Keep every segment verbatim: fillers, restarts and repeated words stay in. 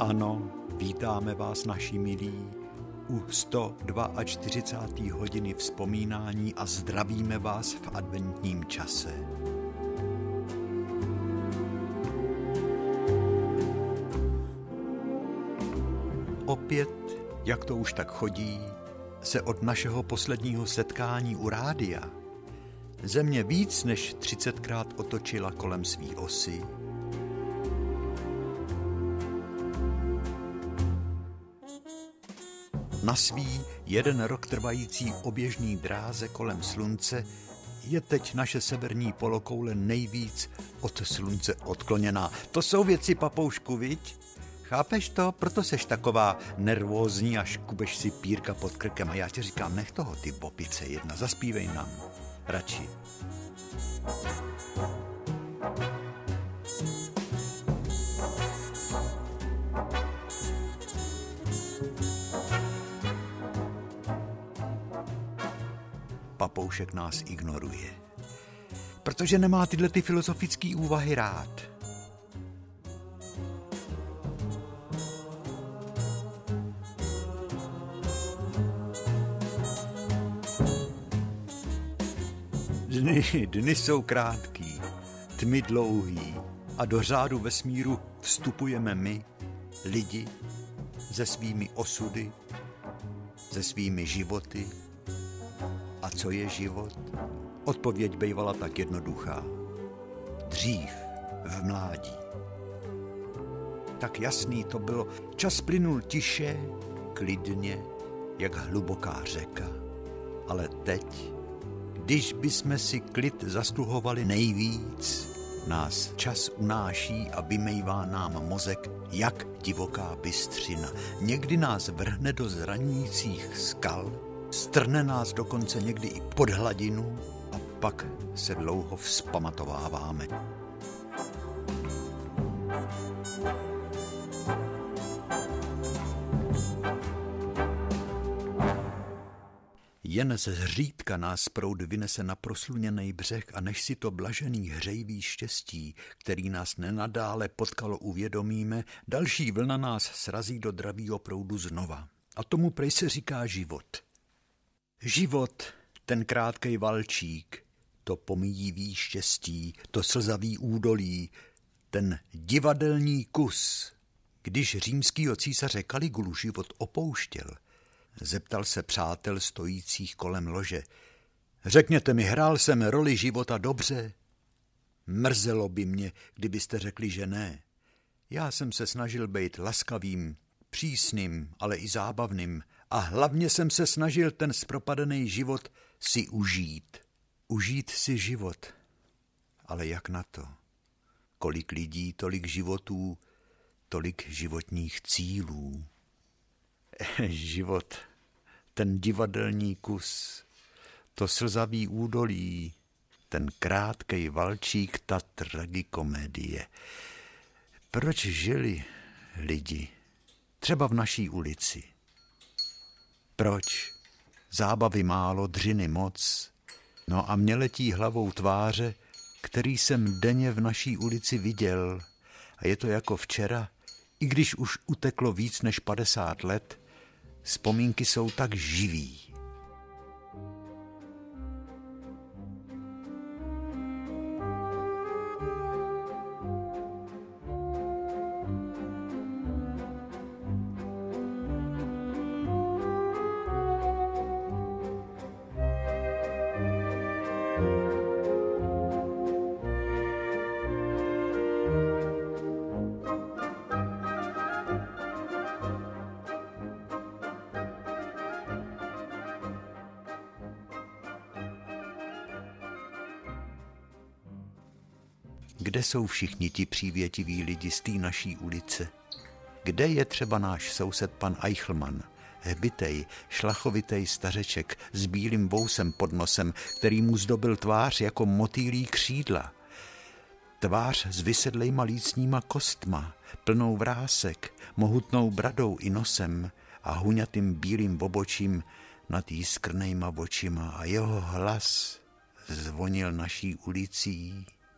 Ano, vítáme vás, naši milí, u sto čtyřicáté druhé hodiny vzpomínání a zdravíme vás v adventním čase. Opět, jak to už tak chodí, se od našeho posledního setkání u rádia Země víc než třicetkrát otočila kolem svý osy. Na svý jeden rok trvající oběžný dráze kolem slunce je teď naše severní polokoule nejvíc od slunce odkloněná. To jsou věci, papoušku, viď? Chápeš to? Proto seš taková nervózní a škubeš si pírka pod krkem. A já ti říkám, nech toho, ty bopice jedna, zaspívej nám. Radši. Papoušek nás ignoruje, protože nemá tyhle ty filozofické úvahy rád. Dny, dny jsou krátký, tmy dlouhý a do řádu vesmíru vstupujeme my, lidi, se svými osudy, se svými životy. A co je život? Odpověď bývala tak jednoduchá. Dřív, v mládí. Tak jasný to bylo. Čas plynul tiše, klidně, jak hluboká řeka. Ale teď, když bychom si klid zasluhovali nejvíc, nás čas unáší a vymejvá nám mozek jak divoká bystřina. Někdy nás vrhne do zraňujících skal, strhne nás dokonce někdy i pod hladinu a pak se dlouho vzpamatováváme. Jen ze zřídka nás proud vynese na prosluněnej břeh a než si to blažený hřejivý štěstí, který nás nenadále potkalo, uvědomíme, další vlna nás srazí do dravýho proudu znova. A tomu prej se říká život. Život, ten krátkej valčík, to pomíjivý štěstí, to slzavý údolí, ten divadelní kus. Když římskýho císaře Kaligulu život opouštěl, zeptal se přátel stojících kolem lože. Řekněte mi, hrál jsem roli života dobře? Mrzelo by mě, kdybyste řekli, že ne. Já jsem se snažil být laskavým, přísným, ale i zábavným a hlavně jsem se snažil ten zpropadený život si užít. Užít si život. Ale jak na to? Kolik lidí, tolik životů, tolik životních cílů. Život, ten divadelní kus, to slzavý údolí, ten krátkej valčík, ta tragikomedie. Proč žili lidi? Třeba v naší ulici. Proč? Zábavy málo, dřiny moc. No a mě letí hlavou tváře, který jsem denně v naší ulici viděl. A je to jako včera, i když už uteklo víc než padesát let, vzpomínky jsou tak živý. Kde jsou všichni ti přívětiví lidi z té naší ulice? Kde je třeba náš soused pan Eichelmann, hbitej, šlachovitej stařeček s bílým vousem pod nosem, který mu zdobil tvář jako motýlí křídla? Tvář s vysedlejma lícníma kostma, plnou vrásek, mohutnou bradou i nosem a huňatým bílým obočím nad jiskrnejma očima a jeho hlas zvonil naší ulicí.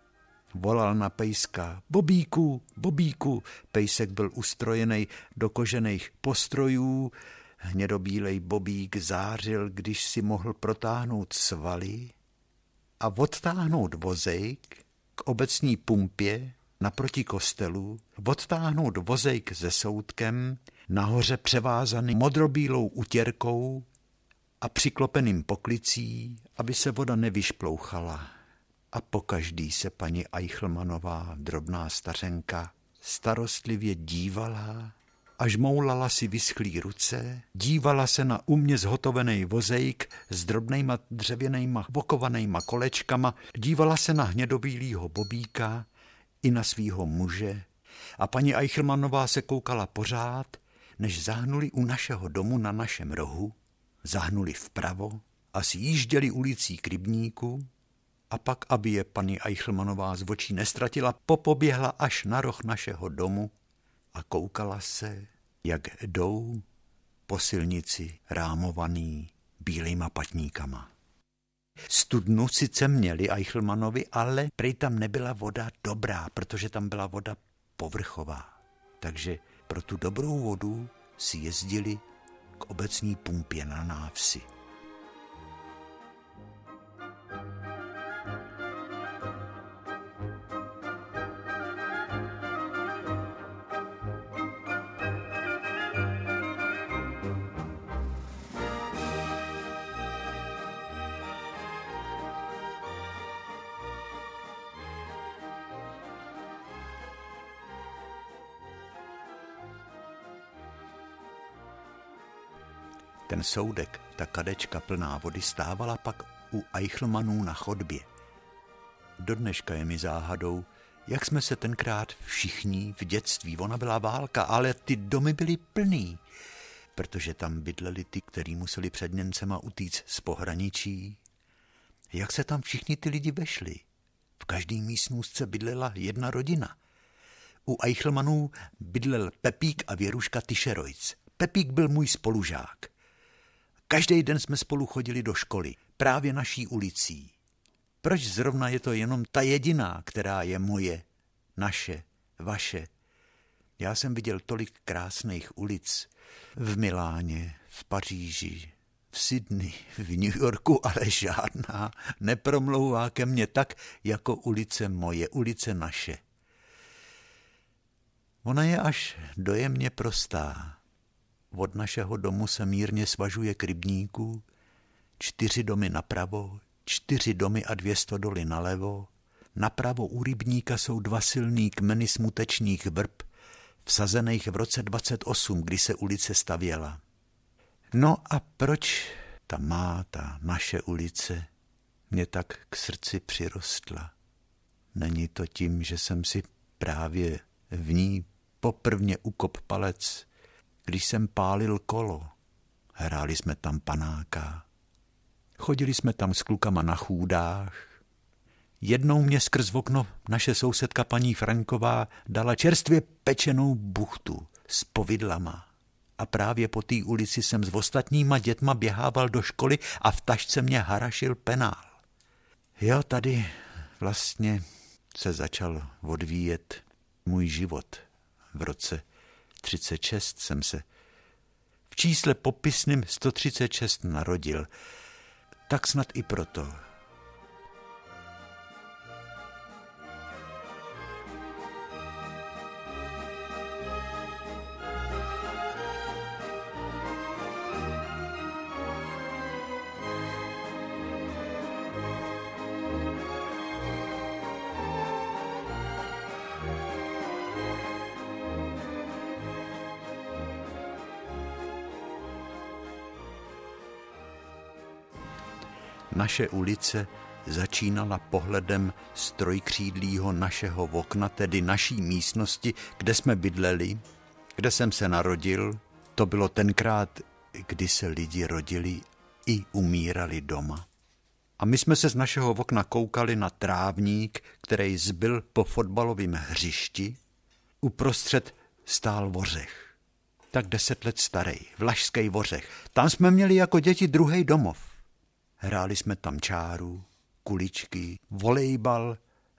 Volal na pejska: Bobíku, Bobíku. Pejsek byl ustrojený do kožených postrojů. Hnědobílej Bobík zářil, když si mohl protáhnout svaly a odtáhnout vozejk k obecní pumpě naproti kostelu, odtáhnout vozejk se soudkem, nahoře převázaný modrobílou utěrkou a přiklopeným poklicí, aby se voda nevyšplouchala. A pokaždý se paní Eichelmanová, drobná stařenka, starostlivě dívala a žmoulala si vyschlý ruce, dívala se na umně zhotovený vozejk s drobnejma dřevěnejma vokovanejma kolečkama, dívala se na hnědobílýho Bobíka i na svýho muže a paní Eichelmanová se koukala pořád, než zahnuli u našeho domu na našem rohu, zahnuli vpravo a sjížděli ulicí k rybníku a pak, aby je paní Eichelmanová z očí nestratila, popoběhla až na roh našeho domu a koukala se, jak jdou po silnici rámovaný bílejma patníkama. Studnu sice měli Eichelmanovi, ale prej tam nebyla voda dobrá, protože tam byla voda povrchová. Takže pro tu dobrou vodu si jezdili k obecní pumpě na návsi. Ten soudek, ta kadečka plná vody, stávala pak u Eichelmanů na chodbě. Do dneška je mi záhadou, jak jsme se tenkrát všichni v dětství, ona byla válka, ale ty domy byly plný, protože tam bydleli ty, kteří museli před Němcema utíct z pohraničí. Jak se tam všichni ty lidi vešli? V každé místnůstce bydlela jedna rodina. U Eichelmanů bydlel Pepík a Věruška Tyšerojc. Pepík byl můj spolužák. Každý den jsme spolu chodili do školy, právě naší ulicí. Proč zrovna je to jenom ta jediná, která je moje, naše, vaše? Já jsem viděl tolik krásných ulic v Miláně, v Paříži, v Sydney, v New Yorku, ale žádná nepromlouvá ke mně tak, jako ulice moje, ulice naše. Ona je až dojemně prostá. Od našeho domu se mírně svažuje k rybníku, čtyři domy napravo, čtyři domy a dvě stodoly nalevo. Napravo u rybníka jsou dva silný kmeny smutečných vrb, vsazených v roce dvacet osm, kdy se ulice stavěla. No a proč ta má, ta naše ulice, mě tak k srdci přirostla? Není to tím, že jsem si právě v ní poprvně ukop palec, když jsem pálil kolo. Hráli jsme tam panáka. Chodili jsme tam s klukama na chůdách. Jednou mě skrz okno naše sousedka paní Franková dala čerstvě pečenou buchtu s povidlama. A právě po té ulici jsem s ostatníma dětma běhával do školy a v tašce mě harašil penál. Jo, tady vlastně se začal odvíjet můj život. V roce třicet šest jsem se v čísle popisným sto třicet šest narodil. Tak snad i proto. Naše ulice začínala pohledem z trojkřídlýho našeho okna, tedy naší místnosti, kde jsme bydleli, kde jsem se narodil. To bylo tenkrát, kdy se lidi rodili i umírali doma. A my jsme se z našeho okna koukali na trávník, který zbyl po fotbalovém hřišti. Uprostřed stál vořech. Tak deset let starý, vlašský vořech. Tam jsme měli jako děti druhý domov. Hráli jsme tam čáru, kuličky, volejbal,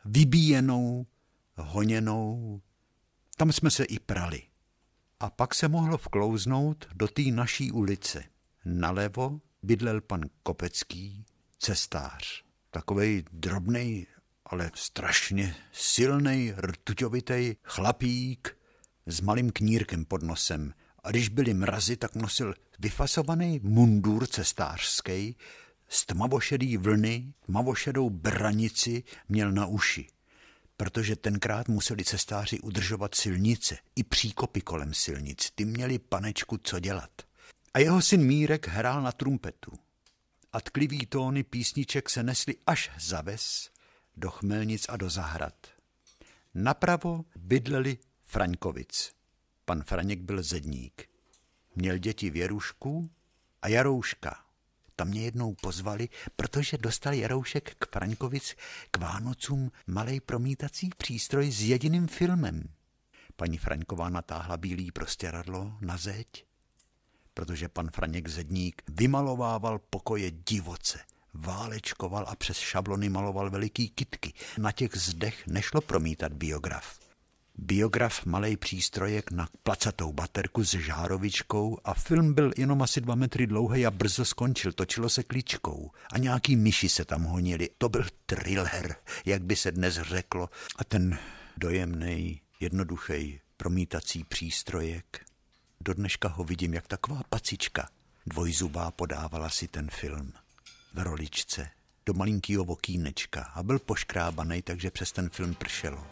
vybíjenou, honěnou. Tam jsme se i prali. A pak se mohlo vklouznout do té naší ulice. Nalevo bydlel pan Kopecký, cestář. Takovej drobnej, ale strašně silnej, rtuťovitej chlapík s malým knírkem pod nosem. A když byly mrazy, tak nosil vyfasovaný mundur cestářský, z tmavošedý vlny, tmavošedou branici měl na uši. Protože tenkrát museli cestáři udržovat silnice, i příkopy kolem silnic. Ty měli, panečku, co dělat. A jeho syn Mírek hrál na trumpetu. A tklivý tóny písniček se nesly až za ves, do Chmelnic a do zahrad. Napravo bydleli Fraňkovic. Pan Franěk byl zedník. Měl děti Věrušku a Jarouška. Tam mě jednou pozvali, protože dostal Jaroušek k Fraňkovic k Vánocům malej promítací přístroj s jediným filmem. Paní Fraňková natáhla bílý prostěradlo na zeď, protože pan Franěk zedník vymalovával pokoje divoce, válečkoval a přes šablony maloval veliký kytky. Na těch zdech nešlo promítat biograf. Biograf malej přístrojek na placatou baterku s žárovičkou a film byl jenom asi dva metry dlouhý a brzo skončil. Točilo se kličkou a nějaký myši se tam honili. To byl thriller, jak by se dnes řeklo. A ten dojemnej, jednoduchý promítací přístrojek. Do dneška ho vidím, jak taková pacička dvojzubá podávala si ten film v roličce do malinkýho okýnečka a byl poškrábanej, takže přes ten film pršelo.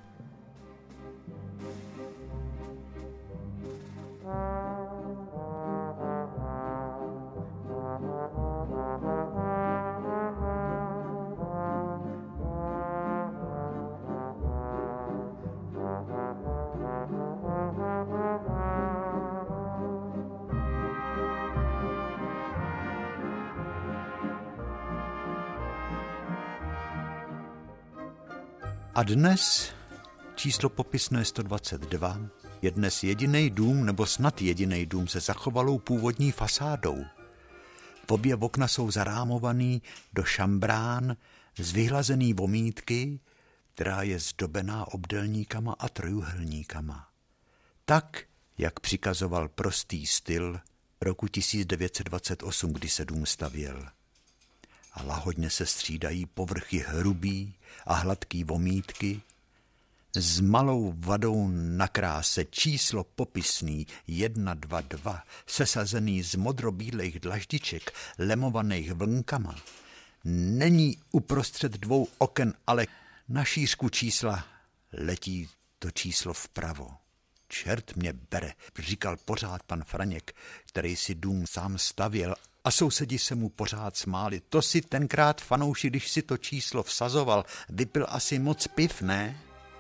A dnes číslo popisné sto dvacet dva je dnes jediný dům, nebo snad jediný dům se zachovalou původní fasádou. Obě okna jsou zarámovaný do šambrán z vyhlazený vomítky, která je zdobená obdélníkama a trojúhelníkama. Tak, jak přikazoval prostý styl roku tisíc devět set dvacet osm, kdy se dům stavěl. A lahodně se střídají povrchy hrubý a hladký vomítky, s malou vadou na kráse číslo popisný jedna dva dva, sesazený z modrobílejch dlaždiček, lemovaných vlnkama, není uprostřed dvou oken, ale na šířku čísla letí to číslo vpravo. Čert mě bere, říkal pořád pan Franěk, který si dům sám stavěl, a sousedi se mu pořád smáli. To si tenkrát, fanouši, když si to číslo vsazoval, vypil asi moc piv, ne?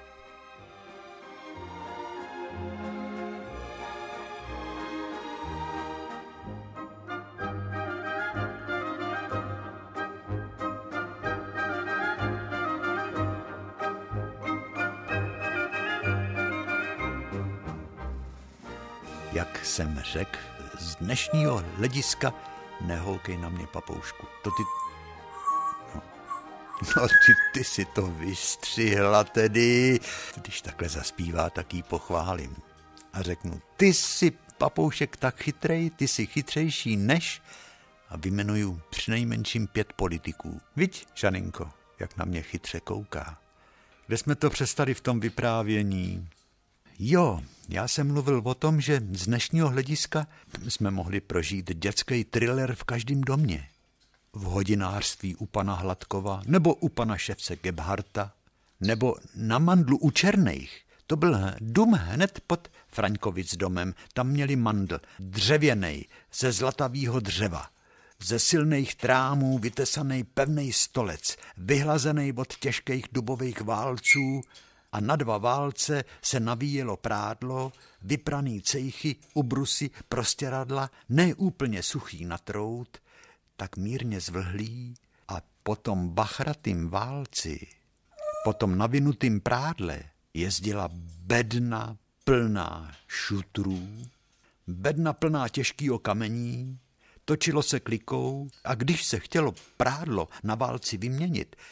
Jak jsem řekl, z dnešního hlediska neholkej na mě, papoušku. To ty... No, no ty, ty si to vystřihla tedy. Když takhle zaspívá, tak jí pochválím. A řeknu, ty jsi, papoušek, tak chytrej, ty jsi chytřejší než... A vyjmenuju přinejmenším pět politiků. Viď, Žaninko, jak na mě chytře kouká. Kde jsme to přestali v tom vyprávění? Jo, já jsem mluvil o tom, že z dnešního hlediska jsme mohli prožít dětský thriller v každém domě. V hodinářství u pana Hladkova, nebo u pana šefce Gebharta, nebo na Mandlu u Černejch. To byl dům hned pod Fraňkovic domem. Tam měli mandl, dřevěnej, ze zlatavýho dřeva. Ze silných trámů vytesaný pevnej stolec, vyhlazený od těžkých dubových válců, a na dva válce se navíjelo prádlo, vypraný cejchy, ubrusy, prostěradla, ne úplně suchý na trout, tak mírně zvlhlý, a potom bachratým válci, potom navinutým prádle jezdila bedna plná šutrů, bedna plná těžkýho kamení, točilo se klikou, a když se chtělo prádlo na válci vyměnit,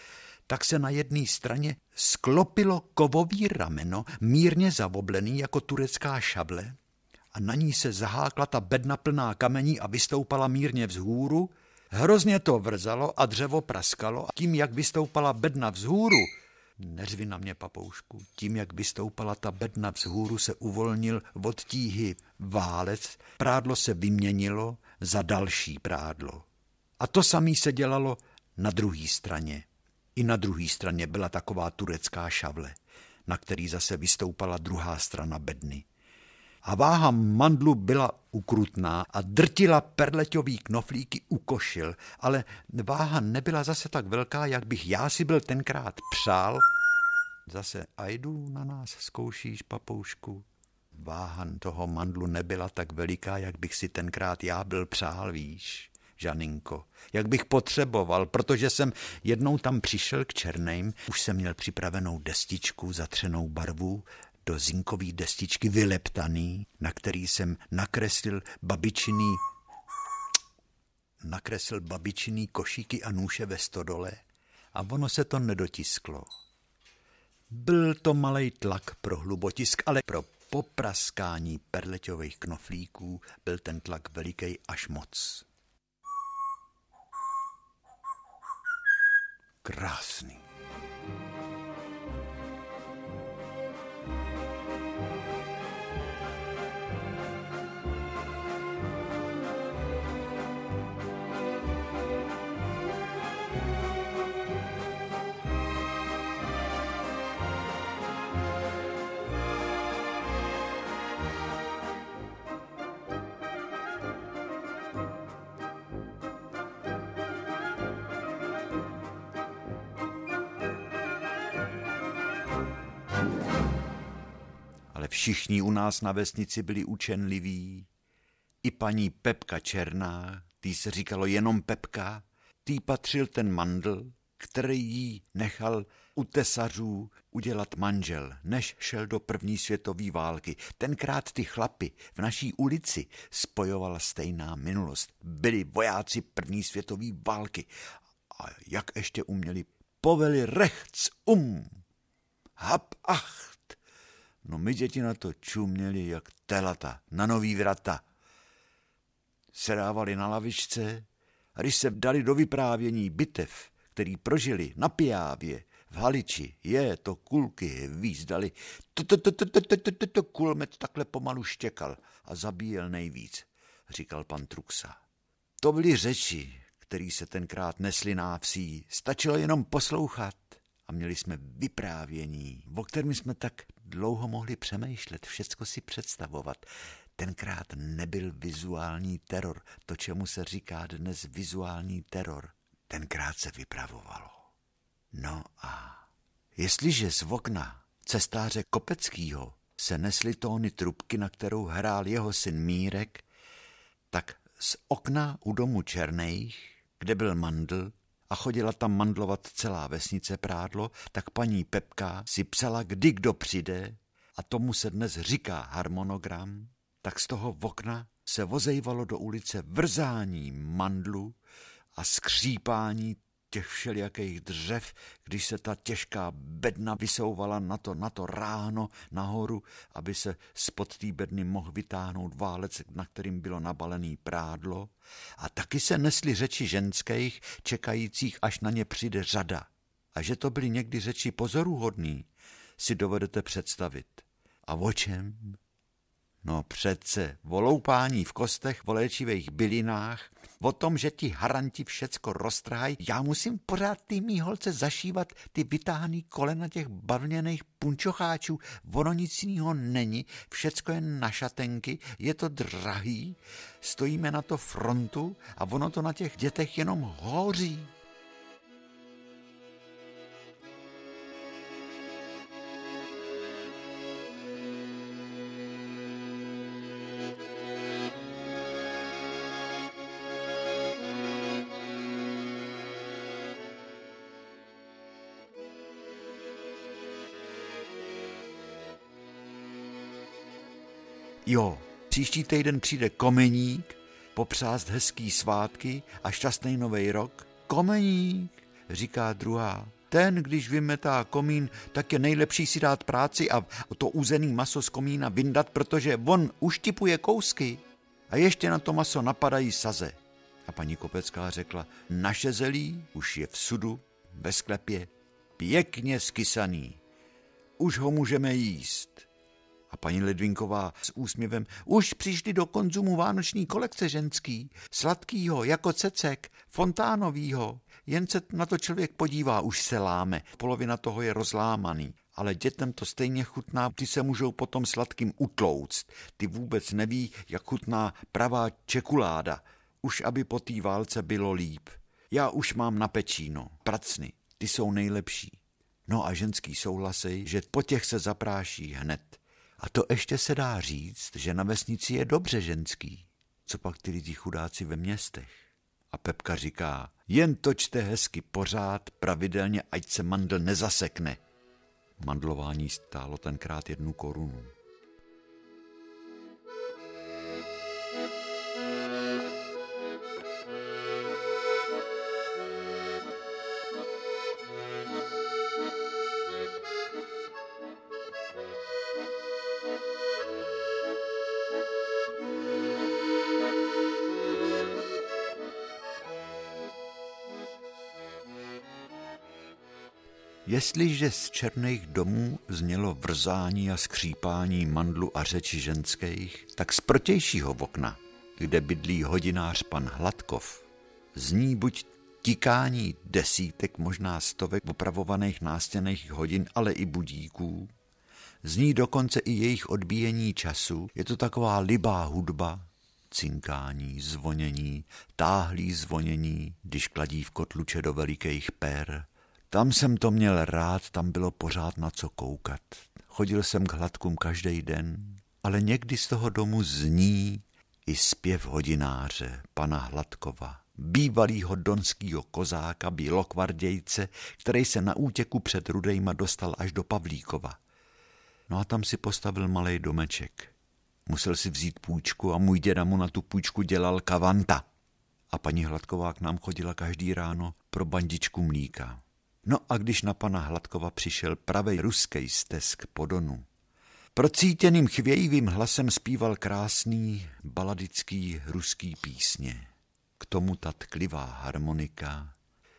tak se na jedné straně sklopilo kovový rameno, mírně zavoblený jako turecká šable, a na ní se zahákla ta bedna plná kamení a vystoupala mírně vzhůru. Hrozně to vrzalo a dřevo praskalo a tím, jak vystoupala bedna vzhůru, neřvi na mě, papoušku, tím, jak vystoupala ta bedna vzhůru, se uvolnil od tíhy válec, prádlo se vyměnilo za další prádlo. A to samé se dělalo na druhé straně. I na druhé straně byla taková turecká šavle, na který zase vystoupala druhá strana bedny. A váha mandlu byla ukrutná a drtila perleťový knoflíky u košil, ale váha nebyla zase tak velká, jak bych já si byl tenkrát přál. Zase ajdu na nás zkoušíš, papoušku. Váha toho mandlu nebyla tak veliká, jak bych si tenkrát já byl přál, víš, Žaninko. Jak bych potřeboval, protože jsem jednou tam přišel k Černým, už jsem měl připravenou destičku zatřenou barvu, do zinkový destičky vyleptaný, na který jsem nakreslil babičiný, nakreslil babičiný košíky a nůše ve stodole a ono se to nedotisklo. Byl to malej tlak pro hlubotisk, ale pro popraskání perleťových knoflíků byl ten tlak veliký až moc. Krásný. Ale všichni u nás na vesnici byli učenliví. I paní Pepka Černá, tý se říkalo jenom Pepka, tý patřil ten mandl, který jí nechal u tesařů udělat manžel, než šel do první světové války. Tenkrát ty chlapy v naší ulici spojovala stejná minulost. Byli vojáci první světové války. A jak ještě uměli? Poveli rechts um, hab acht. No my děti na to čuměli jak telata, na nový vrata. Sedávali na lavičce a když se dali do vyprávění bitev, který prožili na Pijávě, v Haliči, je, to kulky hvízdali, to kulmet takhle pomalu štěkal a zabíjel nejvíc, říkal pan Truxa. To byly řeči, který se tenkrát nesly návsí, stačilo jenom poslouchat. A měli jsme vyprávění, o kterém jsme tak dlouho mohli přemýšlet, všecko si představovat. Tenkrát nebyl vizuální teror, to, čemu se říká dnes vizuální teror. Tenkrát se vypravovalo. No a jestliže z okna cestáře Kopeckýho se nesly tóny trubky, na kterou hrál jeho syn Mírek, tak z okna u domu Černých, kde byl mandl, a chodila tam mandlovat celá vesnice Prádlo, tak paní Pepka si psala, kdy kdo přijde, a tomu se dnes říká harmonogram, tak z toho okna se vozejvalo do ulice vrzání mandlu a skřípání těch všelijakých dřev, když se ta těžká bedna vysouvala na to, na to ráno nahoru, aby se spod té bedny mohl vytáhnout válec, na kterým bylo nabalený prádlo. A taky se nesly řeči ženských, čekajících, až na ně přijde řada. A že to byly někdy řeči pozoruhodný, si dovedete představit. A o čem? No přece, o loupání v kostech, o léčivých bylinách, o tom, že ti haranti všecko roztrhají. Já musím pořád ty mý holce zašívat ty vytáhaný kolena těch bavlněných punčocháčů. Ono nic jiného není, všecko je na šatenky, je to drahý, stojíme na to frontu a ono to na těch dětech jenom hoří. Jo, příští týden přijde Komeník, popřást hezký svátky a šťastný nový rok. Komeník, říká druhá. Ten, když vymetá komín, tak je nejlepší si dát práci a to uzený maso z komína vyndat, protože on uštipuje kousky a ještě na to maso napadají saze. A paní Kopecká řekla, naše zelí už je v sudu, ve sklepě, pěkně skysaný. Už ho můžeme jíst. A paní Ledvinková s úsměvem, už přišli do konzumu vánoční kolekce ženský, sladkýho, jako cecek, fontánovýho. Jen se na to člověk podívá, už se láme. Polovina toho je rozlámaný. Ale dětem to stejně chutná, ty se můžou potom sladkým utlouct. Ty vůbec neví, jak chutná pravá čekuláda. Už aby po té válce bylo líp. Já už mám na pečíno, pracny, ty jsou nejlepší. No a ženský souhlasej, že po těch se zapráší hned. A to ještě se dá říct, že na vesnici je dobře ženský. Co pak ty lidi chudáci ve městech? A Pepka říká, jen točte hezky pořád, pravidelně, ať se mandl nezasekne. Mandlování stálo tenkrát jednu korunu. Jestliže z černých domů znělo vrzání a skřípání mandlu a řeči ženských, tak z protějšího okna, kde bydlí hodinář pan Hladkov, zní buď tikání desítek, možná stovek opravovaných nástěnných hodin, ale i budíků, zní dokonce i jejich odbíjení času, je to taková libá hudba, cinkání, zvonění, táhlý zvonění, když kladí v kotluče do velikých pér. Tam jsem to měl rád, tam bylo pořád na co koukat. Chodil jsem k Hladkům každý den, ale někdy z toho domu zní i zpěv hodináře, pana Hladkova, bývalýho donskýho kozáka, bílokvardějce, který se na útěku před Rudejma dostal až do Pavlíkova. No a tam si postavil malej domeček. Musel si vzít půjčku a můj děda mu na tu půjčku dělal kavanta. A paní Hladková k nám chodila každý ráno pro bandičku mlíka. No a když na pana Hladkova přišel pravej ruský stesk po Donu, procítěným chvějivým hlasem zpíval krásný baladický ruský písně. K tomu ta tklivá harmonika.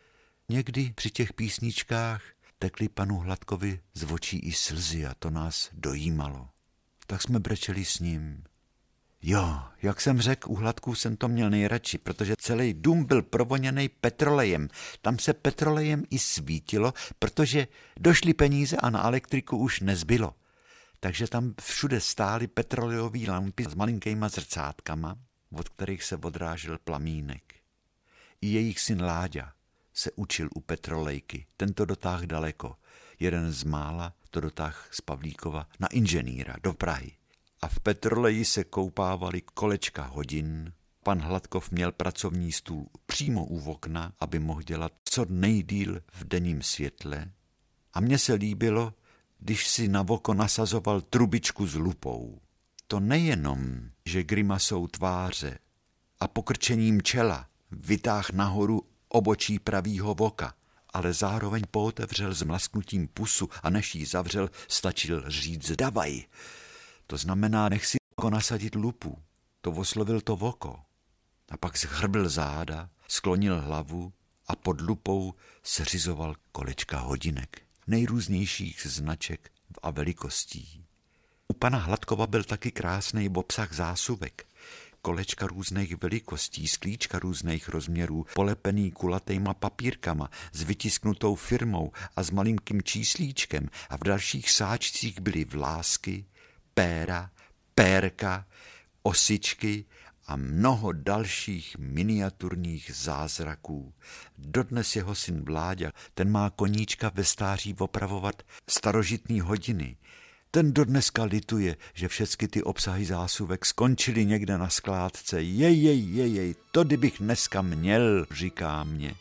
Někdy při těch písničkách tekly panu Hladkovi z očí i slzy a to nás dojímalo. Tak jsme brečeli s ním. Jo, jak jsem řekl, u Hladků jsem to měl nejradši, protože celý dům byl provoněný petrolejem. Tam se petrolejem i svítilo, protože došly peníze a na elektriku už nezbylo. Takže tam všude stály petrolejové lampy s malinkýma zrcátkama, od kterých se odrážel plamínek. I jejich syn Láďa se učil u petrolejky, ten to dotáhl daleko. Jeden z mála to dotáhl z Pavlíkova na inženýra do Prahy. A v petroleji se koupávali kolečka hodin. Pan Hladkov měl pracovní stůl přímo u okna, aby mohl dělat co nejdýl v denním světle. A mně se líbilo, když si na oko nasazoval trubičku s lupou. To nejenom, že grimasou tváře a pokrčením čela vytáhl nahoru obočí pravýho voka, ale zároveň pootevřel zmlasknutím pusu a než jí zavřel, stačil říct davaj. To znamená, nech si oko nasadit lupu. To oslovil to oko. A pak zhrbil záda, sklonil hlavu a pod lupou seřizoval kolečka hodinek. Nejrůznějších značek a velikostí. U pana Hladkova byl taky krásný obsah zásuvek. Kolečka různých velikostí, sklíčka různých rozměrů, polepený kulatýma papírkama, s vytisknutou firmou a s malinkým číslíčkem a v dalších sáčcích byly vlásky, péra, pérka, osičky a mnoho dalších miniaturních zázraků. Dodnes jeho syn Vláďa, ten má koníčka ve stáří opravovat starožitný hodiny. Ten dodneska lituje, že všechny ty obsahy zásuvek skončily někde na skládce. Jej, jej, jej, jej, to kdybych dneska měl, říká mě.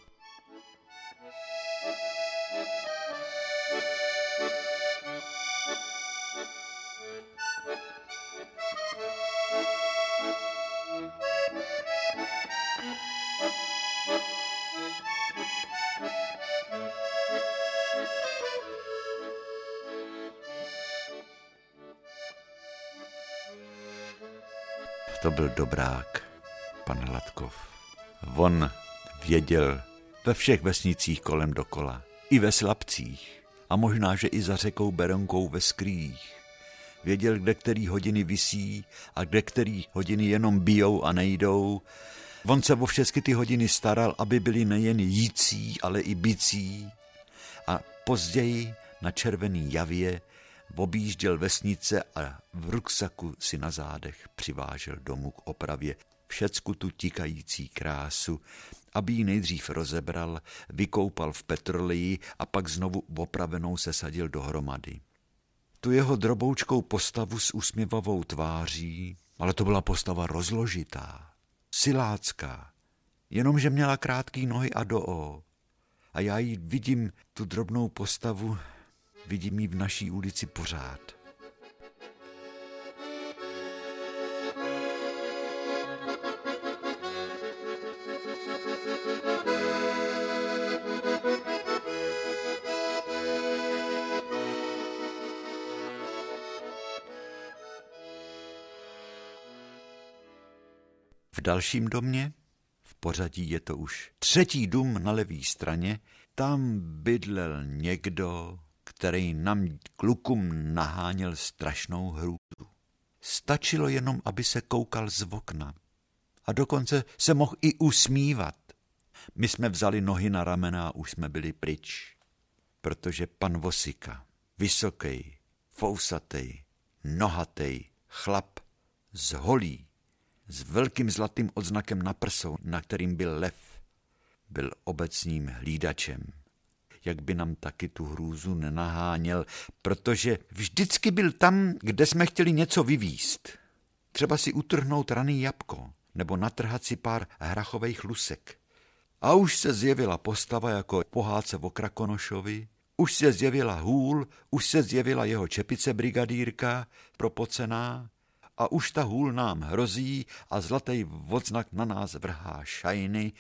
to byl dobrák, pan Hladkov. On věděl ve všech vesnicích kolem dokola, i ve Slabcích a možná, že i za řekou Berounkou ve Skrýích. Věděl, kde který hodiny visí a kde který hodiny jenom bijou a nejdou. On se o všechny ty hodiny staral, aby byly nejen jící, ale i bicí. A později na Červený Javě objížděl vesnice a v ruksaku si na zádech přivážel domů k opravě všecku tu tikající krásu, aby ji nejdřív rozebral, vykoupal v petroleji a pak znovu opravenou sesadil dohromady. Tu jeho droboučkou postavu s usměvavou tváří, ale to byla postava rozložitá, silácká, jenomže měla krátký nohy a do. A já ji vidím, tu drobnou postavu, vidím ji v naší ulici pořád. V dalším domě, v pořadí je to už třetí dům na levé straně, tam bydlel někdo, který nám klukům naháněl strašnou hrůzu. Stačilo jenom, aby se koukal z okna. A dokonce se mohl i usmívat. My jsme vzali nohy na ramena a už jsme byli pryč. Protože pan Vosika, vysoký, fousatej, nohatej, chlap z holí, s velkým zlatým odznakem na prsou, na kterým byl lev, byl obecním hlídačem. Jak by nám taky tu hrůzu nenaháněl, protože vždycky byl tam, kde jsme chtěli něco vyvíst. Třeba si utrhnout raný jabko, nebo natrhat si pár hrachových lusek. A už se zjevila postava jako pohádce o Krakonošovi, už se zjevila hůl, už se zjevila jeho čepice brigadírka, propocená, a už ta hůl nám hrozí a zlatý odznak na nás vrhá šajny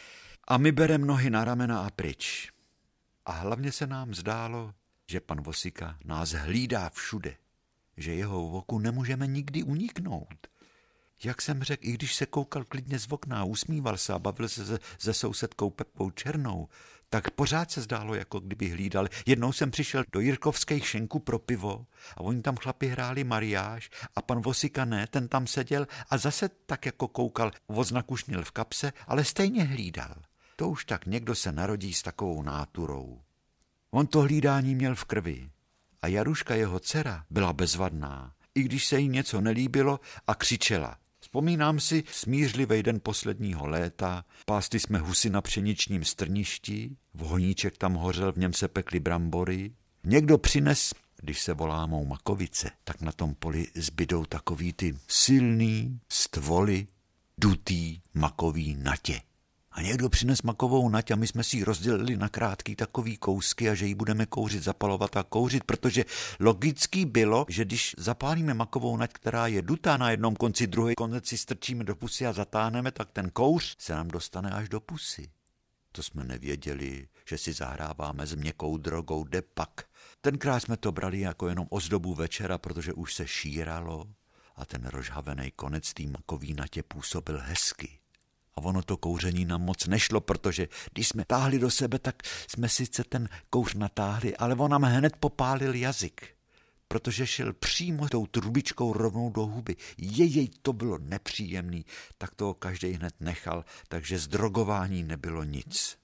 a my bereme nohy na ramena a pryč. A hlavně se nám zdálo, že pan Vosika nás hlídá všude, že jeho oku nemůžeme nikdy uniknout. Jak jsem řekl, i když se koukal klidně z okna, usmíval se a bavil se se, se sousedkou Pepou Černou, tak pořád se zdálo, jako kdyby hlídal. Jednou jsem přišel do Jirkovských šenků pro pivo a oni tam chlapi hráli mariáž a pan Vosika ne, ten tam seděl a zase tak jako koukal, odznak už měl v kapse, ale stejně hlídal. To už tak někdo se narodí s takovou náturou. On to hlídání měl v krvi a Jaruška, jeho dcera, byla bezvadná, i když se jí něco nelíbilo a křičela. Vzpomínám si smířlivý den posledního léta, pásli jsme husy na pšeničním strništi, vohníček tam hořel, v něm se pekly brambory. Někdo přines, když se volámou makovice, tak na tom poli zbydou takový ty silný stvoly, dutý makový natě. A někdo přines makovou nať a my jsme si ji rozdělili na krátký takový kousky a že ji budeme kouřit, zapalovat a kouřit, protože logický bylo, že když zapálíme makovou nať, která je dutá na jednom konci, druhý konec si strčíme do pusy a zatáhneme, tak ten kouř se nám dostane až do pusy. To jsme nevěděli, že si zahráváme s měkkou drogou, de pak. Tenkrát jsme to brali jako jenom ozdobu večera, protože už se šíralo a ten rozhavený konec tý makový natě působil hezky. A ono to kouření nám moc nešlo, protože když jsme táhli do sebe, tak jsme sice ten kouř natáhli, ale on nám hned popálil jazyk, protože šel přímo tou trubičkou rovnou do huby. Jej to bylo nepříjemný, tak toho každý hned nechal, takže z drogování nebylo nic.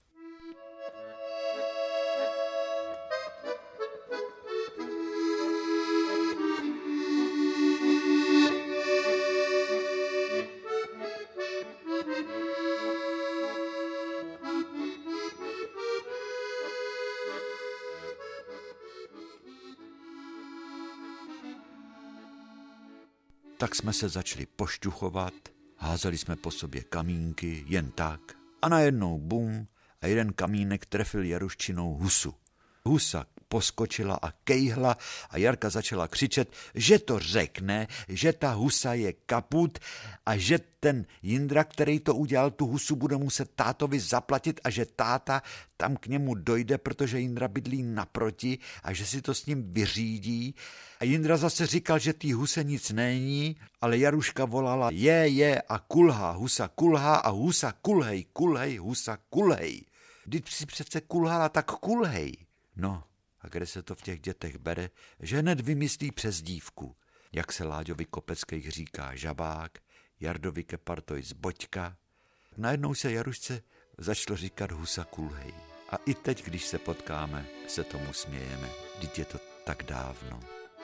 Tak jsme se začali pošťuchovat, házeli jsme po sobě kamínky, jen tak, a najednou bum, a jeden kamínek trefil Jaruščinou husu. Husa poskočila a kejhla a Jarka začala křičet, že to řekne, že ta husa je kaput a že ten Jindra, který to udělal, tu husu bude muset tátovi zaplatit a že táta tam k němu dojde, protože Jindra bydlí naproti a že si to s ním vyřídí. A Jindra zase říkal, že tý huse nic není, ale Jaruška volala je, je a kulhá, husa kulhá a husa kulhej, kulhej, husa kulhej. Když si přece kulhala, tak kulhej. No, a kde se to v těch dětech bere, že hned vymyslí přezdívku. Jak se Láďovi Kopeckých říká žabák, Jardovi Kepartojc Boďka. Najednou se Jarušce začalo říkat husa kulhej. A i teď, když se potkáme, se tomu smějeme. Vždyť je to tak dávno.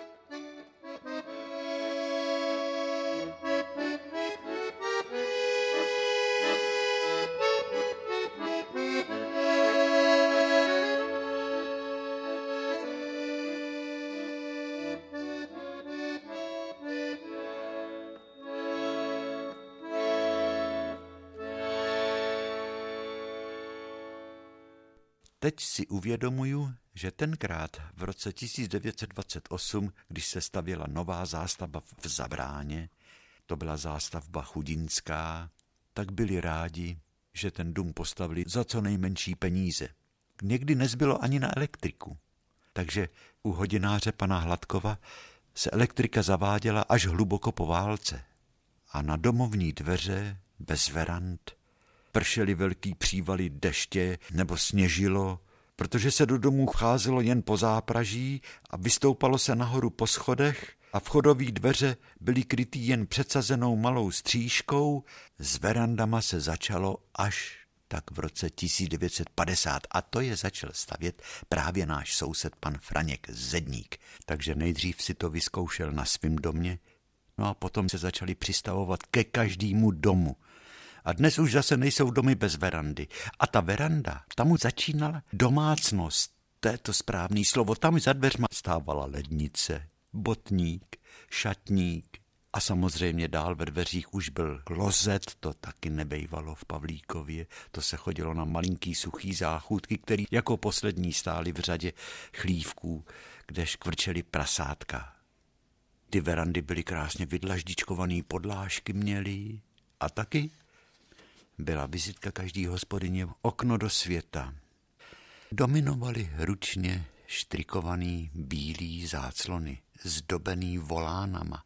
Teď si uvědomuju, že tenkrát v roce tisíc devět set dvacet osm, když se stavěla nová zástavba v Zabráně, to byla zástavba chudinská, tak byli rádi, že ten dům postavili za co nejmenší peníze. Někdy nezbylo ani na elektriku. Takže u hodináře pana Hladkova se elektrika zaváděla až hluboko po válce. A na domovní dveře bez verand pršely velký přívaly deště nebo sněžilo, protože se do domů cházelo jen po zápraží a vystoupalo se nahoru po schodech a vchodové dveře byly krytý jen předsazenou malou stříškou, s verandama se začalo až tak v roce tisíc devět set padesát a to je začal stavět právě náš soused pan Franěk Zedník. Takže nejdřív si to vyzkoušel na svém domě, no a potom se začali přistavovat ke každému domu. A dnes už zase nejsou domy bez verandy. A ta veranda, tam už začínala domácnost, to je to správný slovo, tam za dveřma stávala lednice, botník, šatník a samozřejmě dál ve dveřích už byl klozet, to taky nebejvalo v Pavlíkově, to se chodilo na malinký suchý záchůdky, který jako poslední stály v řadě chlívků, kde škvrčely prasátka. Ty verandy byly krásně vydlaždičkovaný, podlážky měly a taky byla vizitka každý hospodyně okno do světa. Dominovaly ručně štrikovaný bílý záclony, zdobený volánama,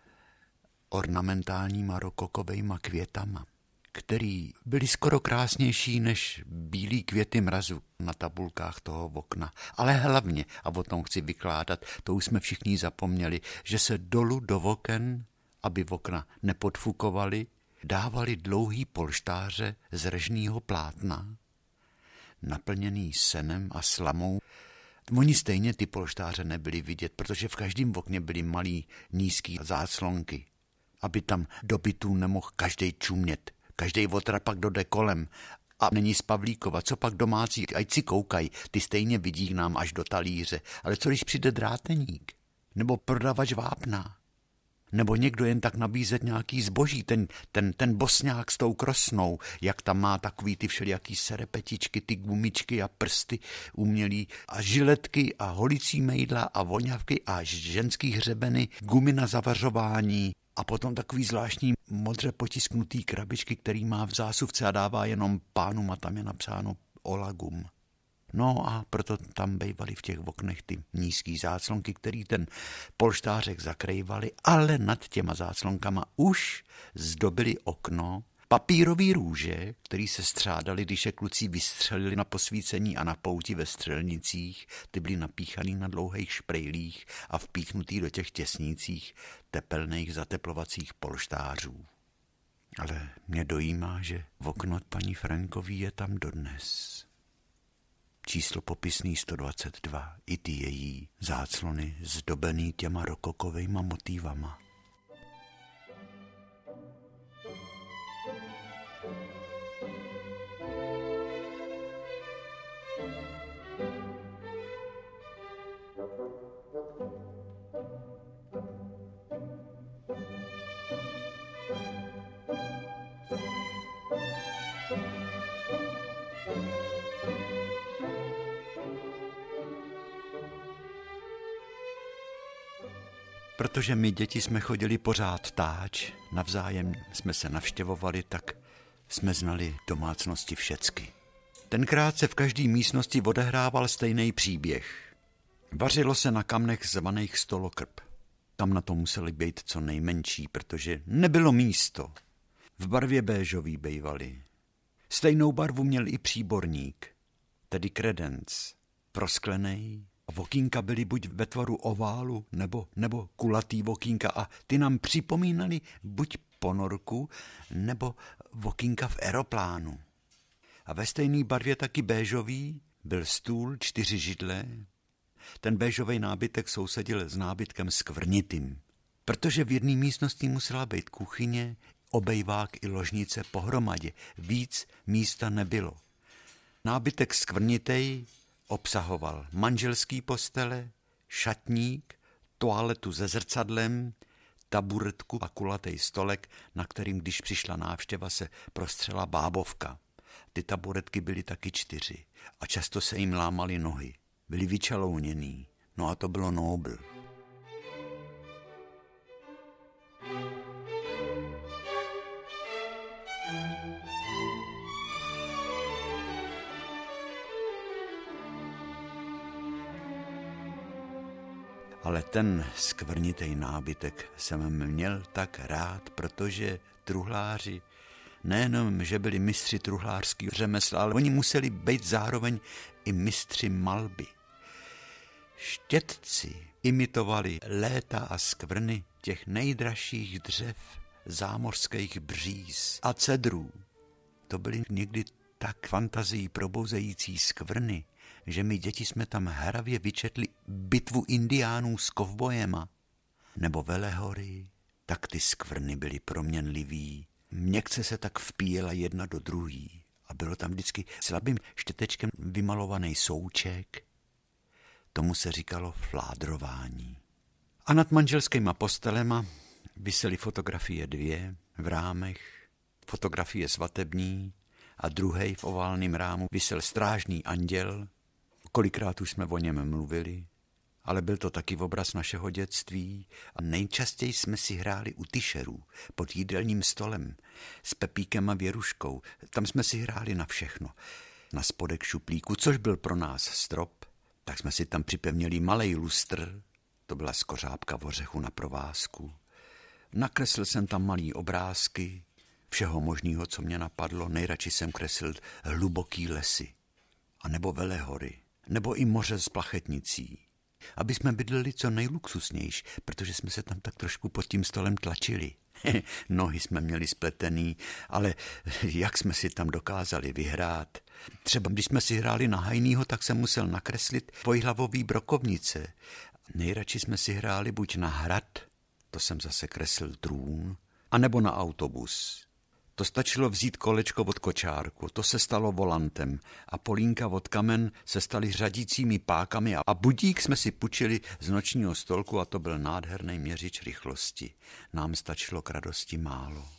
ornamentálníma rokokovejma květama, který byly skoro krásnější než bílý květy mrazu na tabulkách toho okna. Ale hlavně, a o tom chci vykládat, to už jsme všichni zapomněli, že se dolů do oken, aby okna nepodfukovaly, dávali dlouhý polštáře z režního plátna, naplněný senem a slamou. Oni stejně ty polštáře nebyly vidět, protože v každém okně byly malý nízký záclonky, aby tam do bytů nemohl každej čumět, každej otrapak dojde kolem a není z Pavlíkova, co pak domácí, ať si koukaj, ty stejně vidí nám až do talíře, ale co když přijde dráteník, nebo prodavač vápna, nebo někdo jen tak nabízet nějaký zboží, ten, ten, ten bosňák s tou krosnou, jak tam má takový ty všelijaký serepetičky, ty gumičky a prsty umělý a žiletky a holicí mejdla a voňavky a ženský hřebeny, gumy na zavařování a potom takový zvláštní modře potisknutý krabičky, který má v zásuvce a dává jenom pánům a tam je napsáno Olagum. No a proto tam bejvaly v těch oknech ty nízký záclonky, který ten polštářek zakrývaly, ale nad těma záclonkama už zdobily okno papírový růže, který se střádali, když je kluci vystřelili na posvícení a na pouti ve střelnicích, ty byly napíchaný na dlouhých šprejlích a vpíchnutý do těch těsnících tepelných zateplovacích polštářů. Ale mě dojímá, že v okno od paní Frankový je tam dodnes. Číslo popisný sto dvacet dva, i ty její záclony zdobený těma rokokovejma motívama. Protože my děti jsme chodili pořád táč, navzájem jsme se navštěvovali, tak jsme znali domácnosti všecky. Tenkrát se v každé místnosti odehrával stejný příběh. Vařilo se na kamnech zvaných stolokrb. Tam na to museli být co nejmenší, protože nebylo místo. V barvě béžový bejvali. Stejnou barvu měl i příborník, tedy kredenc, prosklenej. A vokínka byly buď ve tvaru oválu, nebo, nebo kulatý vokínka a ty nám připomínali buď ponorku, nebo vokínka v aeroplánu. A ve stejné barvě taky béžový byl stůl, čtyři židle. Ten béžový nábytek sousedil s nábytkem skvrnitým, protože v jedné místnosti musela být kuchyně, obejvák i ložnice pohromadě. Víc místa nebylo. Nábytek skvrnitej obsahoval manželský postele, šatník, toaletu se zrcadlem, taburetku a kulatý stolek, na kterým, když přišla návštěva, se prostřela bábovka. Ty taburetky byly taky čtyři a často se jim lámaly nohy. Byly vyčalouněný, no a to bylo nobl. Ale ten skvrnitej nábytek jsem měl tak rád, protože truhláři nejenom, že byli mistři truhlářského řemesla, ale oni museli být zároveň i mistři malby. Štětci imitovali léta a skvrny těch nejdražších dřev, zámořských bříz a cedrů. To byly někdy tak fantazií probouzející skvrny, že my děti jsme tam hravě vyčetli bitvu indiánů s kovbojema. Nebo Velehory, tak ty skvrny byly proměnlivý. Měkce se tak vpíjela jedna do druhý a bylo tam vždycky slabým štětečkem vymalovaný souček. Tomu se říkalo fládrování. A nad manželskýma postelema visely fotografie dvě v rámech, fotografie svatební a druhej v oválném rámu visel strážný anděl. Kolikrát už jsme o něm mluvili, ale byl to taky obraz našeho dětství a nejčastěji jsme si hráli u tyšerů pod jídelním stolem s Pepíkem a Věruškou. Tam jsme si hráli na všechno. Na spodek šuplíku, což byl pro nás strop, tak jsme si tam připevnili malej lustr, to byla skořápka v ořechu na provázku. Nakreslil jsem tam malý obrázky, všeho možného, co mě napadlo. Nejradši jsem kreslil hluboký lesy, a nebo Velehory, nebo i moře s plachetnicí. Aby jsme bydleli co nejluxusnější, protože jsme se tam tak trošku pod tím stolem tlačili. Nohy jsme měli spletený, ale jak jsme si tam dokázali vyhrát. Třeba když jsme si hráli na hajnýho, tak jsem musel nakreslit dvojhlavový brokovnice. Nejradši jsme si hráli buď na hrad, to jsem zase kreslil trůn, anebo na autobus. To stačilo vzít kolečko od kočárku, to se stalo volantem a polínka od kamen se staly řadícími pákami a budík jsme si půjčili z nočního stolku a to byl nádherný měřič rychlosti. Nám stačilo k radosti málo.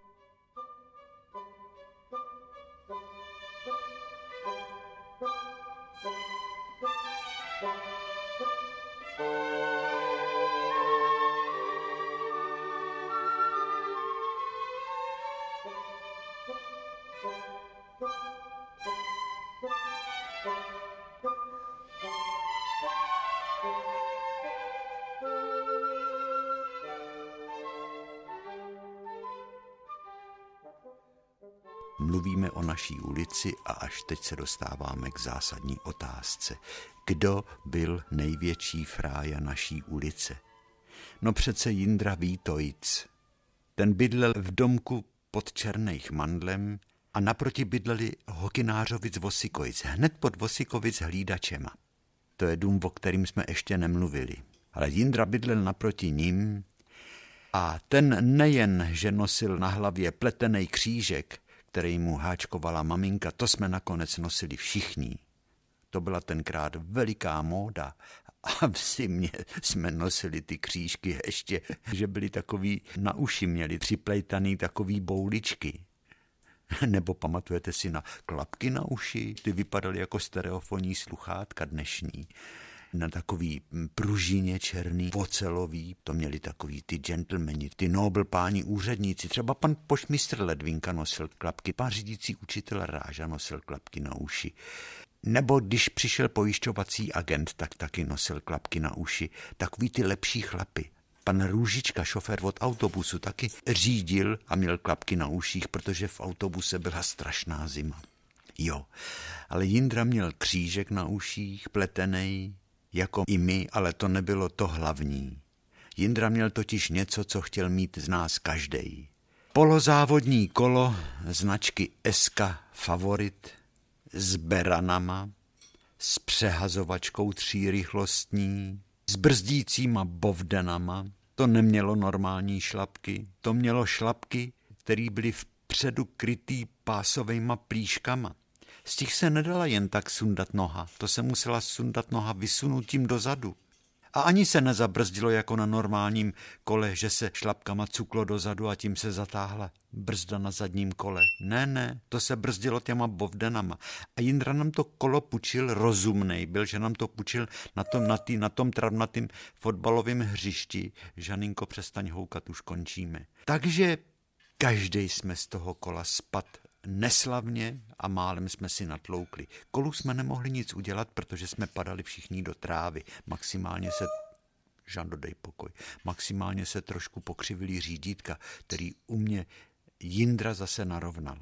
Mluvíme o naší ulici a až teď se dostáváme k zásadní otázce. Kdo byl největší frája naší ulice? No přece Jindra Vítojc. Ten bydlel v domku pod Černejch Mandlem a naproti bydleli Hokynářovic Vosikovic, hned pod Vosikovic hlídačema. To je dům, o kterým jsme ještě nemluvili. Ale Jindra bydlel naproti ním a ten nejen, že nosil na hlavě pletený křížek, který mu háčkovala maminka, to jsme nakonec nosili všichni. To byla tenkrát veliká móda a v zimě jsme nosili ty křížky ještě, že byly takový, na uši měli připlejtaný takový bouličky. Nebo pamatujete si na klapky na uši? Ty vypadaly jako stereofonní sluchátka dnešní. na takový pružině černý, ocelový, to měli takový ty gentlemani, ty nobl páni úředníci, třeba pan poštmistr Ledvinka nosil klapky, pan řídící učitel Ráža nosil klapky na uši. Nebo když přišel pojišťovací agent, tak taky nosil klapky na uši. Takový ty lepší chlapy. Pan Růžička, šofér od autobusu, taky řídil a měl klapky na uších, protože v autobuse byla strašná zima. Jo, ale Jindra měl křížek na uších, pletenej, jako i my, ale to nebylo to hlavní. Jindra měl totiž něco, co chtěl mít z nás každej. Polozávodní kolo značky es ká Favorit s beranama, s přehazovačkou třírychlostní, s brzdícíma bovdenama. To nemělo normální šlapky, to mělo šlapky, které byly vpředu krytý pásovejma plíškama. Z těch se nedala jen tak sundat noha, to se musela sundat noha vysunutím dozadu. A ani se nezabrzdilo jako na normálním kole, že se šlapkama cuklo dozadu a tím se zatáhla brzda na zadním kole. Ne, ne, to se brzdilo těma bovdenama. A Jindra nám to kolo pučil, rozumnej byl, že nám to pučil na tom, na tý, na tom travnatým fotbalovém hřišti. Žaninko, přestaň houkat, už končíme. Takže každej jsme z toho kola spad neslavně a málem jsme si natloukli. Kolu jsme nemohli nic udělat, protože jsme padali všichni do trávy. Maximálně se, Žando, dej pokoj, maximálně se trošku pokřivili řídítka, který u mě Jindra zase narovnal.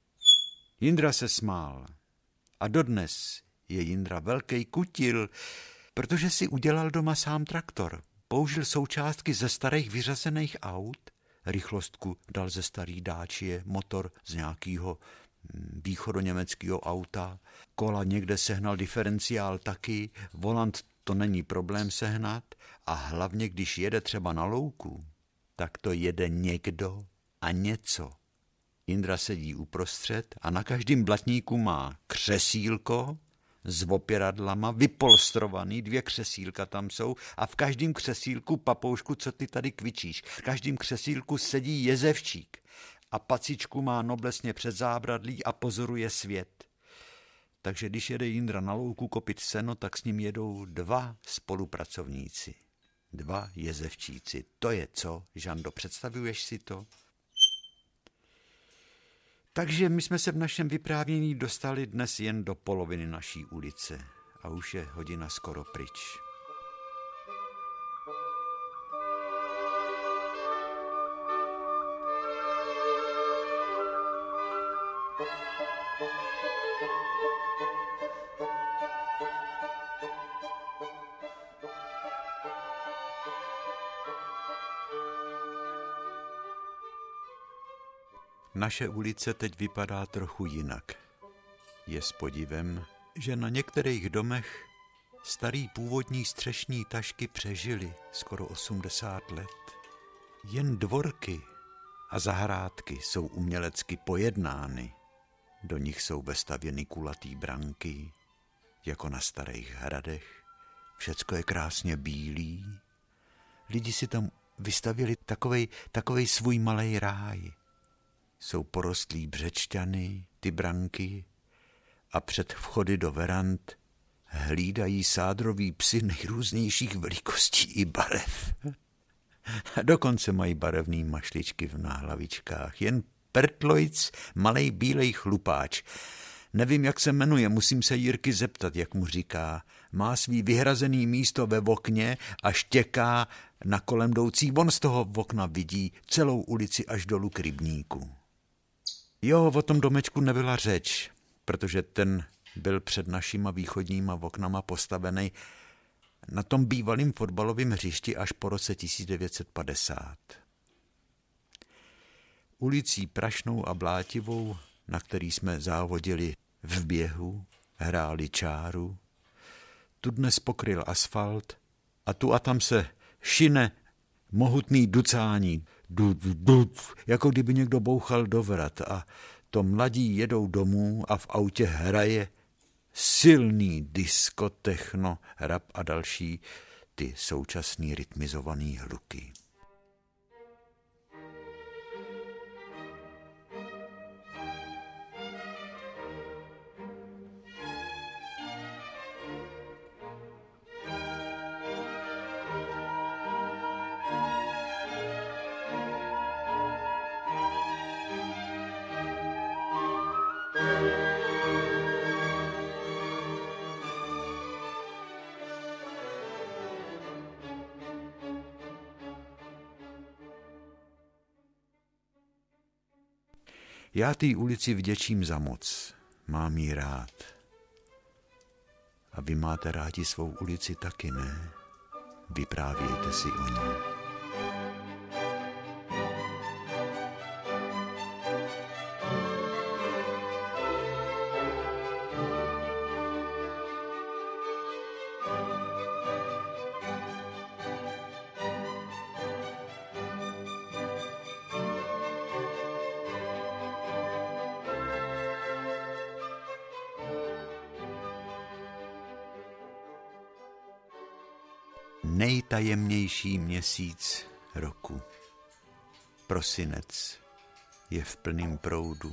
Jindra se smál a dodnes je Jindra velký kutil, protože si udělal doma sám traktor. Použil součástky ze starých vyřazených aut, rychlostku dal ze starý Dáčie, motor z nějakého východoněmeckého auta, kola někde sehnal diferenciál taky, volant to není problém sehnat a hlavně, když jede třeba na louku, tak to jede někdo a něco. Jindra sedí uprostřed a na každém blatníku má křesílko s opěradlama, vypolstrovaný, dvě křesílka tam jsou a v každém křesílku, papoušku, co ty tady kvičíš, v každém křesílku sedí jezevčík a pacičku má noblesně před zábradlí a pozoruje svět. Takže když jede Jindra na louku kopit seno, tak s ním jedou dva spolupracovníci, dva jezevčíci. To je co, Žando, představuješ si to? Takže my jsme se v našem vyprávění dostali dnes jen do poloviny naší ulice a už je hodina skoro pryč. Naše ulice teď vypadá trochu jinak. Je s podivem, že na některých domech starý původní střešní tašky přežily skoro osmdesát let. Jen dvorky a zahrádky jsou umělecky pojednány. Do nich jsou vestavěny kulatý branky, jako na starých hradech. Všecko je krásně bílý. Lidi si tam vystavěli takovej, takovej svůj malej ráj. Jsou porostlí břečťany, ty branky, a před vchody do verand hlídají sádroví psi nejrůznějších velikostí i barev. Dokonce mají barevný mašličky v náhlavičkách. Jen Pertlojc, malej bílej chlupáč. Nevím, jak se jmenuje, musím se Jirky zeptat, jak mu říká. Má svý vyhrazený místo ve okně a štěká na kolem jdoucí. On z toho okna vidí celou ulici až dolů k rybníku. Jo, o tom domečku nebyla řeč, protože ten byl před našima východníma oknama postavený na tom bývalým fotbalovém hřišti až po roce tisíc devět set padesát. Ulicí prašnou a blátivou, na který jsme závodili v běhu, hráli čáru, tu dnes pokryl asfalt a tu a tam se šine mohutný ducání, du, du, du, jako kdyby někdo bouchal do vrat a to mladí jedou domů a v autě hraje silný disco, techno, rap a další ty současný rytmizovaný hluky. Já té ulici vděčím za moc, mám jí rád. A vy máte rádi svou ulici taky, ne? Vyprávějte si o ní. Nejtajemnější měsíc roku. Prosinec je v plném proudu.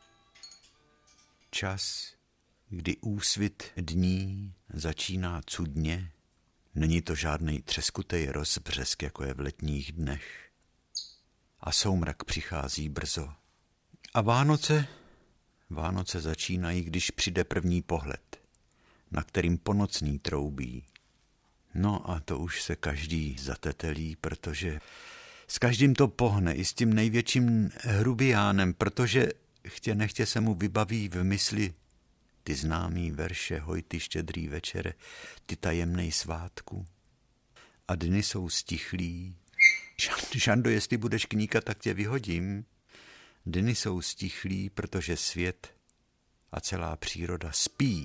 Čas, kdy úsvit dní začíná cudně, není to žádnej třeskutej rozbřesk, jako je v letních dnech. A soumrak přichází brzo. A Vánoce? Vánoce začínají, když přijde první pohled, na kterým ponocný troubí. No a to už se každý zatetelí, protože s každým to pohne, i s tím největším hrubiánem, protože chtě nechtě se mu vybaví v mysli ty známý verše Hoj ty štědrý večere, ty tajemnej svátku. A dny jsou stichlí. Žando, jestli budeš kníkat, tak tě vyhodím. Dny jsou stichlí, protože svět a celá příroda spí.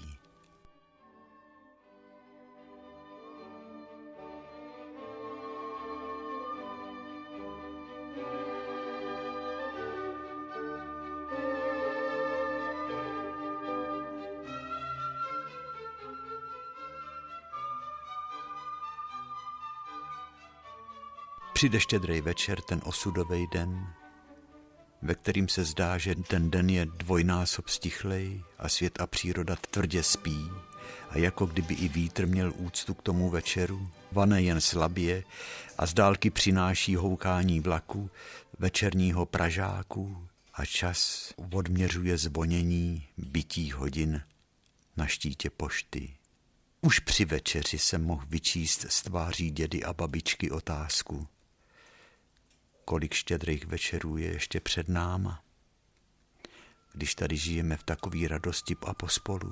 Přijde štědrý večer, ten osudový den, ve kterým se zdá, že ten den je dvojnásob stichlej a svět a příroda tvrdě spí a jako kdyby i vítr měl úctu k tomu večeru, vane jen slabě a z dálky přináší houkání vlaku, večerního pražáku a čas odměřuje zvonění bytí hodin na štítě pošty. Už při večeři jsem mohl vyčíst z tváří dědy a babičky otázku. Kolik štědrých večerů je ještě před náma, když tady žijeme v takové radosti a pospolu.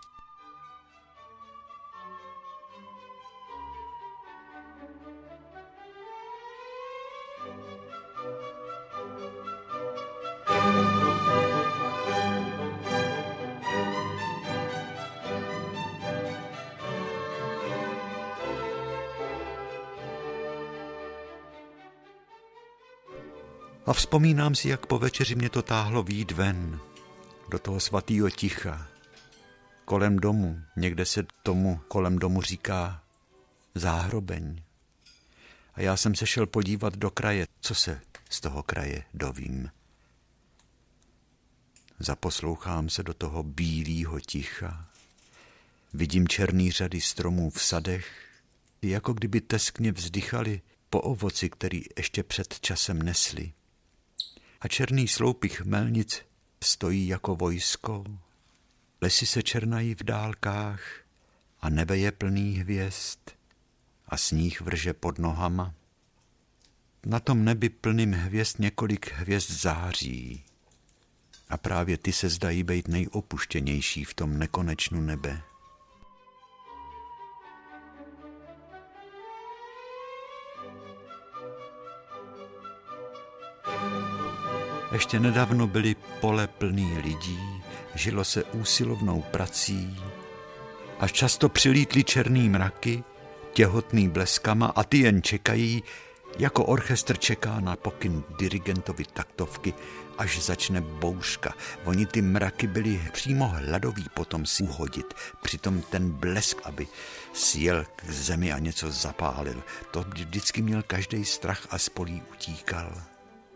A vzpomínám si, jak po večeři mě to táhlo vyjít ven, do toho svatýho ticha, kolem domu. Někde se tomu kolem domu říká záhrobeň. A já jsem se šel podívat do kraje, co se z toho kraje dovím. Zaposlouchám se do toho bílého ticha. Vidím černý řady stromů v sadech, jako kdyby teskně vzdychali po ovoci, který ještě před časem nesli. A černý sloupy chmelnic stojí jako vojsko. Lesy se černají v dálkách a nebe je plný hvězd a sníh vrže pod nohama. Na tom nebi plným hvězd několik hvězd září a právě ty se zdají být nejopuštěnější v tom nekonečnu nebe. Ještě nedávno byly pole plný lidí, žilo se úsilovnou prací a často přilítly černý mraky, těhotný bleskama a ty jen čekají, jako orchestr čeká na pokyn dirigentovi taktovky, až začne bouřka. Oni ty mraky byly přímo hladoví potom si uhodit, přitom ten blesk, aby sjel k zemi a něco zapálil. To vždycky měl každej strach a spolí utíkal.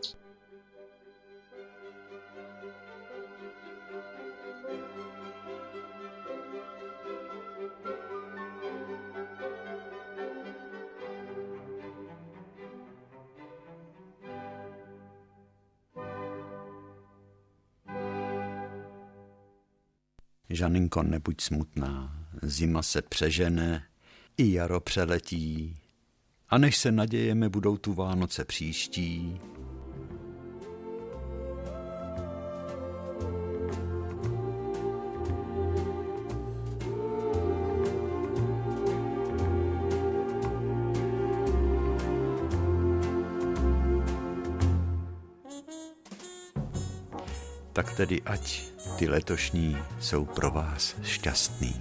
Žaninko, nebuď smutná, zima se přežene, i jaro přeletí, a než se nadějeme, budou tu Vánoce příští. Tak tedy ať ty letošní jsou pro vás šťastný.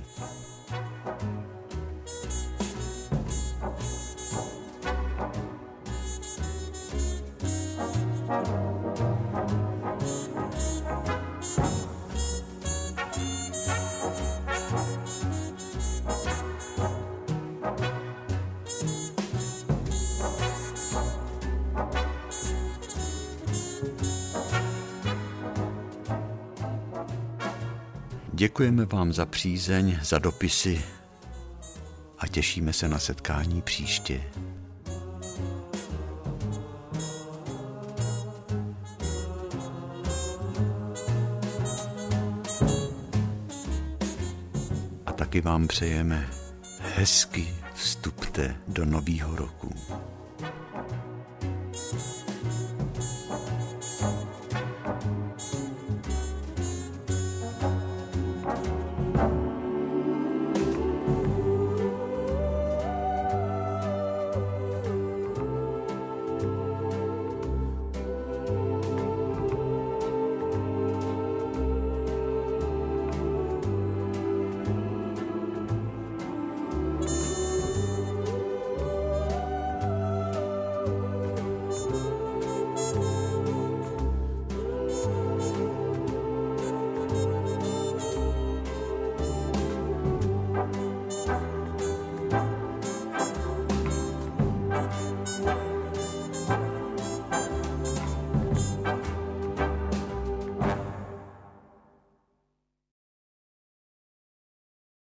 Děkujeme vám za přízeň, za dopisy a těšíme se na setkání příště. A taky vám přejeme hezky vstupte do nového roku.